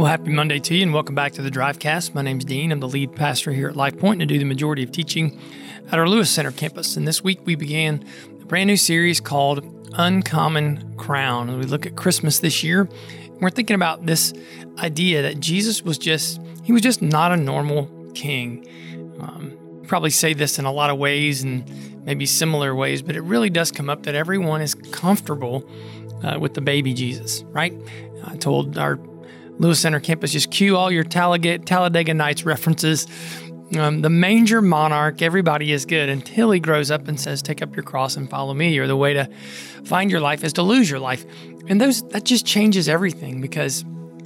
Well, happy Monday to you and welcome back to the Drivecast. My name's Dean. I'm the lead pastor here at Life Point and I do the majority of teaching at our Lewis Center campus. And this week we began a brand new series called Uncommon Crown. We look at Christmas this year. We're thinking about this idea that Jesus was just not a normal king. Probably say this in a lot of ways and maybe similar ways, but it really does come up that everyone is comfortable with the baby Jesus, right? I told our Lewis Center campus, just cue all your Talladega Nights references. The manger monarch, everybody is good until he grows up and says, take up your cross and follow me, or the way to find your life is to lose your life. And that just changes everything because,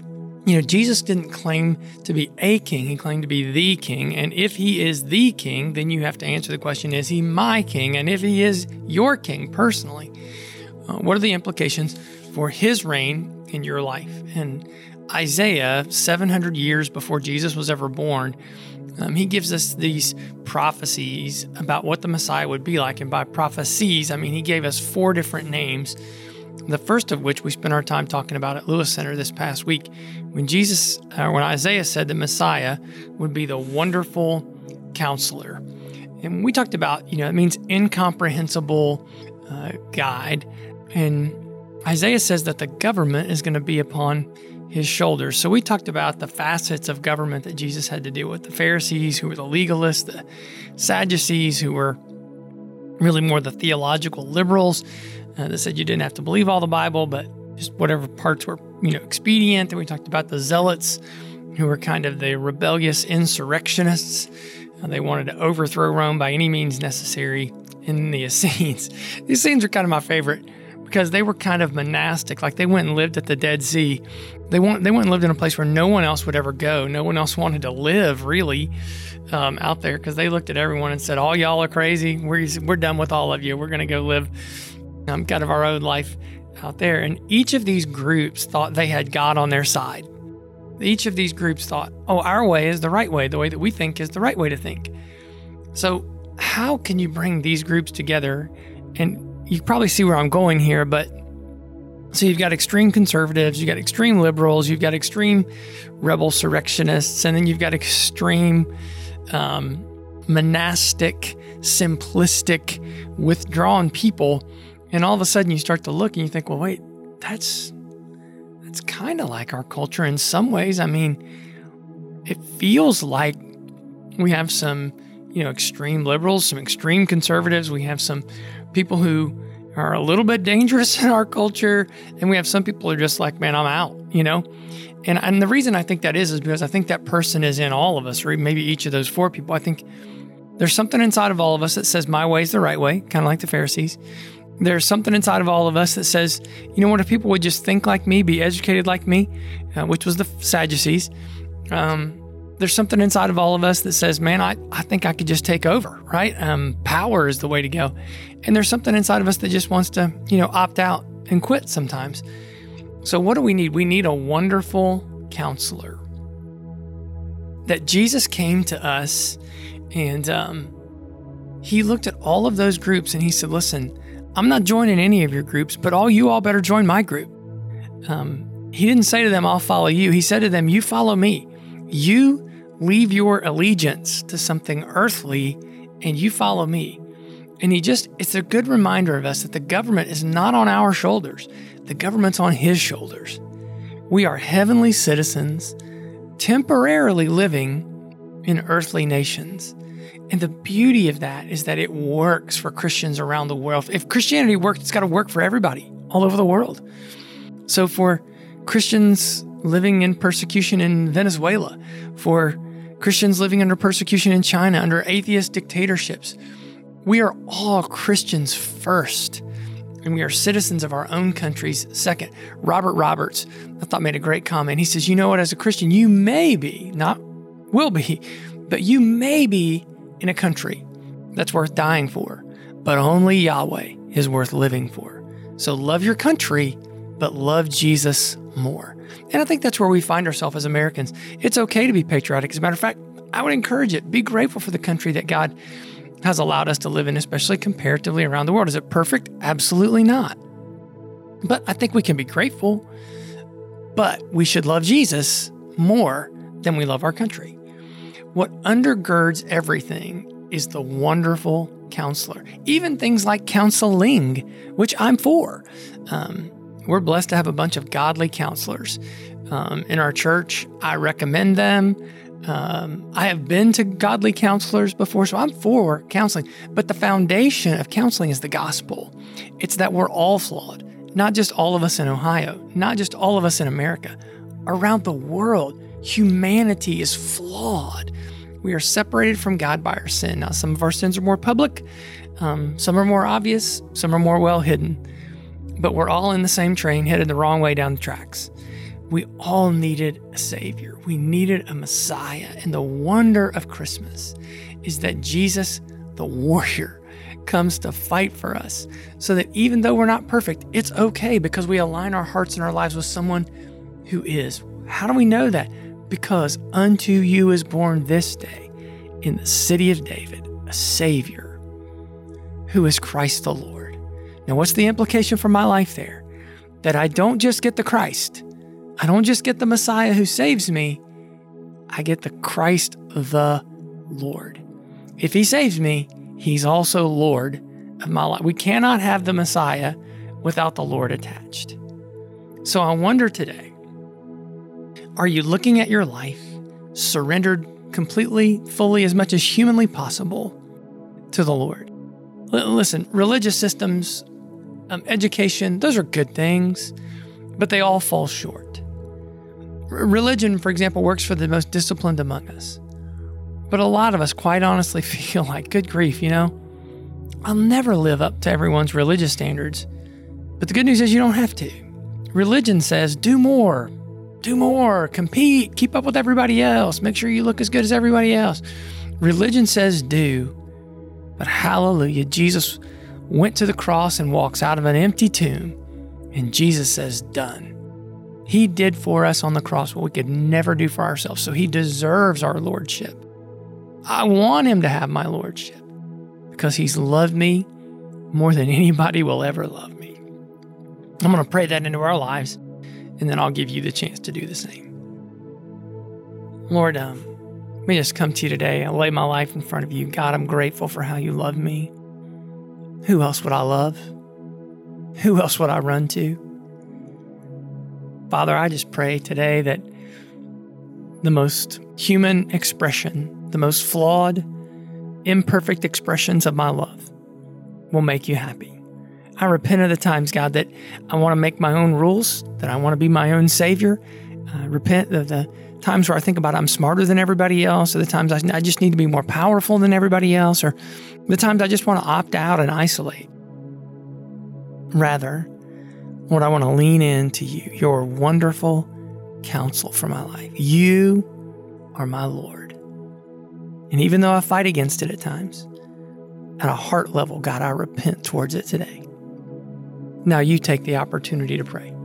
Jesus didn't claim to be a king. He claimed to be the king. And if he is the king, then you have to answer the question, is he my king? And if he is your king personally, what are the implications for his reign in your life? And Isaiah, 700 years before Jesus was ever born, he gives us these prophecies about what the Messiah would be like. And by prophecies, he gave us 4 different names, the first of which we spent our time talking about at Lewis Center this past week, when Isaiah said the Messiah would be the wonderful counselor. And we talked about, it means incomprehensible guide. And Isaiah says that the government is going to be upon his shoulders. So we talked about the facets of government that Jesus had to deal with. The Pharisees, who were the legalists, the Sadducees, who were really more the theological liberals that said you didn't have to believe all the Bible, but just whatever parts were, expedient. And we talked about the Zealots, who were kind of the rebellious insurrectionists. They wanted to overthrow Rome by any means necessary. And the Essenes. The Essenes are kind of my favorite, because they were kind of monastic, like they went and lived at the Dead Sea. They went and lived in a place where no one else would ever go. No one else wanted to live, really, out there, because they looked at everyone and said, all y'all are crazy. We're done with all of you. We're going to go live kind of our own life out there. And each of these groups thought they had God on their side. Each of these groups thought, our way is the right way. The way that we think is the right way to think. So how can you bring these groups together? And you probably see where I'm going here, but so you've got extreme conservatives, you've got extreme liberals, you've got extreme rebel surrectionists, and then you've got extreme monastic, simplistic, withdrawn people. And all of a sudden you start to look and you think, well, wait, that's kind of like our culture in some ways. It feels like we have some, extreme liberals, some extreme conservatives. We have some people who are a little bit dangerous in our culture, and we have some people who are just like, man, I'm out, And the reason I think that is because I think that person is in all of us, or maybe each of those 4 people. I think there's something inside of all of us that says my way is the right way, kind of like the Pharisees. There's something inside of all of us that says, what if people would just think like me, be educated like me, which was the Sadducees. There's something inside of all of us that says, man, I think I could just take over, right? Power is the way to go. And there's something inside of us that just wants to, opt out and quit sometimes. So what do we need? We need a wonderful counselor. That Jesus came to us and he looked at all of those groups and he said, listen, I'm not joining any of your groups, but you all better join my group. He didn't say to them, I'll follow you. He said to them, you follow me. You leave your allegiance to something earthly and you follow me. And it's a good reminder of us that the government is not on our shoulders. The government's on his shoulders. We are heavenly citizens, temporarily living in earthly nations. And the beauty of that is that it works for Christians around the world. If Christianity works, it's got to work for everybody all over the world. So for Christians living in persecution in Venezuela, for Christians living under persecution in China, under atheist dictatorships, we are all Christians first, and we are citizens of our own countries second. Robert Roberts, I thought, made a great comment. He says, as a Christian, you may be, not will be, but you may be in a country that's worth dying for, but only Yahweh is worth living for. So love your country, but love Jesus more. And I think that's where we find ourselves as Americans. It's okay to be patriotic. As a matter of fact, I would encourage it. Be grateful for the country that God has allowed us to live in, especially comparatively around the world. Is it perfect? Absolutely not. But I think we can be grateful, but we should love Jesus more than we love our country. What undergirds everything is the wonderful counselor. Even things like counseling, which I'm for. We're blessed to have a bunch of godly counselors in our church. I recommend them. I have been to godly counselors before, so I'm for counseling. But the foundation of counseling is the gospel. It's that we're all flawed, not just all of us in Ohio, not just all of us in America. Around the world, humanity is flawed. We are separated from God by our sin. Now, some of our sins are more public, some are more obvious, some are more well hidden, but we're all in the same train headed the wrong way down the tracks. We all needed a Savior. We needed a Messiah. And the wonder of Christmas is that Jesus, the warrior, comes to fight for us so that even though we're not perfect, it's okay because we align our hearts and our lives with someone who is. How do we know that? Because unto you is born this day in the city of David a Savior who is Christ the Lord. Now, what's the implication for my life there? That I don't just get the Christ. I don't just get the Messiah who saves me. I get the Christ the Lord. If he saves me, he's also Lord of my life. We cannot have the Messiah without the Lord attached. So I wonder today, are you looking at your life surrendered completely, fully, as much as humanly possible to the Lord? Listen, religious systems, education, those are good things, but they all fall short. Religion, for example, works for the most disciplined among us. But a lot of us, quite honestly, feel like, good grief, I'll never live up to everyone's religious standards. But the good news is you don't have to. Religion says, do more, compete, keep up with everybody else, make sure you look as good as everybody else. Religion says do, but hallelujah, Jesus went to the cross and walks out of an empty tomb, and Jesus says, done. He did for us on the cross what we could never do for ourselves, so he deserves our lordship. I want him to have my lordship because he's loved me more than anybody will ever love me. I'm going to pray that into our lives, and then I'll give you the chance to do the same. Lord, let me just come to you today. I lay my life in front of you. God, I'm grateful for how you love me. Who else would I love? Who else would I run to? Father, I just pray today that the most human expression, the most flawed, imperfect expressions of my love will make you happy. I repent of the times, God, that I want to make my own rules, that I want to be my own savior. I repent of the times where I think about I'm smarter than everybody else, or the times I just need to be more powerful than everybody else, or the times I just want to opt out and isolate. Rather, Lord, I want to lean into you, your wonderful counsel for my life. You are my Lord. And even though I fight against it at times, at a heart level, God, I repent towards it today. Now you take the opportunity to pray.